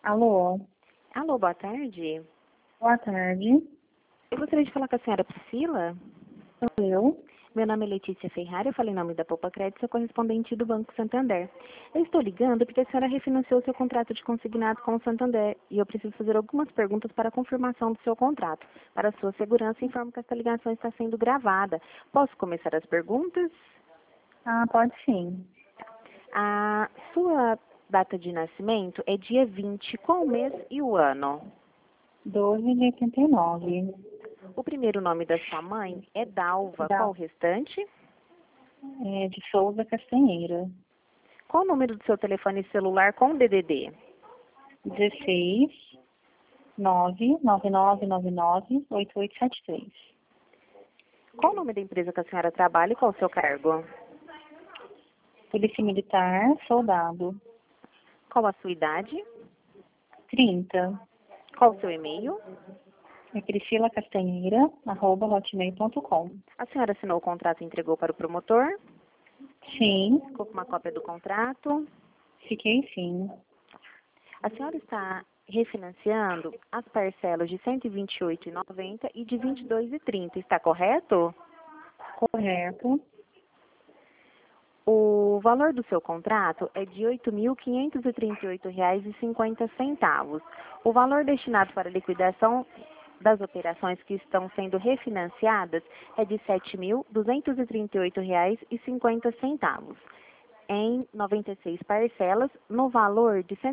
Alô, Alô, boa tarde. boa tarde. Eu gostaria de falar com a senhora Priscila. Sou eu. Meu nome é Letícia Ferrari, eu falei em nome da Poupa Crédito, sou correspondente do Banco Santander. Eu estou ligando porque a senhora refinanciou seu contrato de consignado com o Santander e eu preciso fazer algumas perguntas para a confirmação do seu contrato. Para sua segurança, informo que esta ligação está sendo gravada. Posso começar as perguntas? Ah, pode sim. A sua data de nascimento é dia 20, qual o mês e o ano? 12 de 89. O primeiro nome da sua mãe é Dalva, qual o Da, restante? de Souza Castanheira. Qual o número do seu telefone celular com DDD? 16 999998873. Qual o nome da empresa que a senhora trabalha e qual o seu cargo? Polícia Militar, soldado. Qual a sua idade? 30. Qual o seu e-mail? É Priscila Castanheira, @hotmail.com. A senhora assinou o contrato e entregou para o promotor? Sim, Ficou com uma cópia do contrato? fiquei sim. A senhora está refinanciando as parcelas de R$ 128,90 e de R$ 22,30, está correto? Correto. O valor do seu contrato é de R$ 8.538,50. O valor destinado para liquidação das operações que estão sendo refinanciadas é de R$ 7.238,50, em 96 parcelas, no valor de R$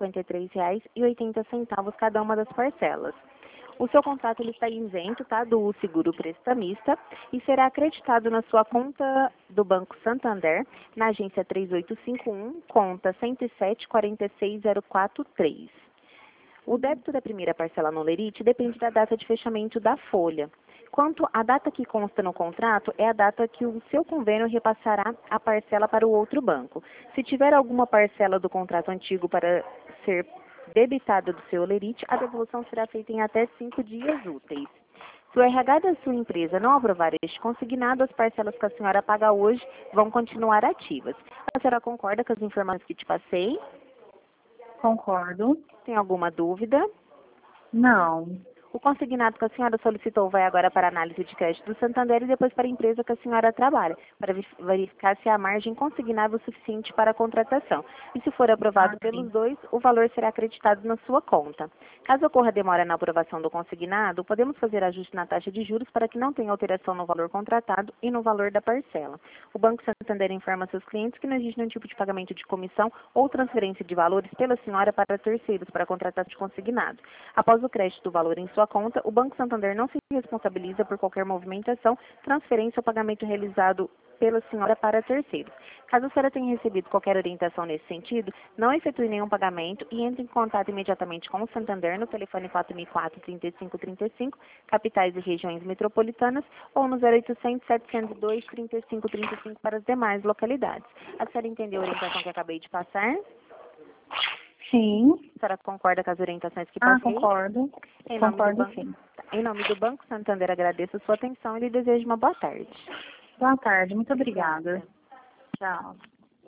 153,80 cada uma das parcelas. O seu contrato ele está isento, tá, do seguro prestamista e será acreditado na sua conta do Banco Santander, na agência 3851, conta 107 46043. O débito da primeira parcela no Lerite depende da data de fechamento da folha. Quanto à data que consta no contrato, é a data que o seu convênio repassará a parcela para o outro banco. Se tiver alguma parcela do contrato antigo para ser debitada do seu Lerite, a devolução será feita em até 5 dias úteis. Se o RH da sua empresa não aprovar este consignado, as parcelas que a senhora paga hoje vão continuar ativas. A senhora concorda com as informações que te passei? Concordo. Tem alguma dúvida? Não. O consignado que a senhora solicitou vai agora para a análise de crédito do Santander e depois para a empresa que a senhora trabalha, para verificar se há margem consignável suficiente para a contratação. E se for aprovado Ah, pelos sim. dois, o valor será acreditado na sua conta. Caso ocorra demora na aprovação do consignado, podemos fazer ajuste na taxa de juros para que não tenha alteração no valor contratado e no valor da parcela. O Banco Santander informa seus clientes que não existe nenhum tipo de pagamento de comissão ou transferência de valores pela senhora para terceiros para a contratação de consignado. Após o crédito do valor em sua conta, o Banco Santander não se responsabiliza por qualquer movimentação, transferência ou pagamento realizado pela senhora para terceiros. Caso a senhora tenha recebido qualquer orientação nesse sentido, não efetue nenhum pagamento e entre em contato imediatamente com o Santander no telefone 4004-3535, capitais e regiões metropolitanas, ou no 0800-702-3535 para as demais localidades. A senhora entendeu a orientação que acabei de passar? Sim. A senhora concorda com as orientações que Ah, passei? concordo. Em nome do Concordo banco, sim. em nome do Banco Santander, agradeço a sua atenção e lhe desejo uma boa tarde. Boa tarde, muito obrigada. Obrigada. Tchau.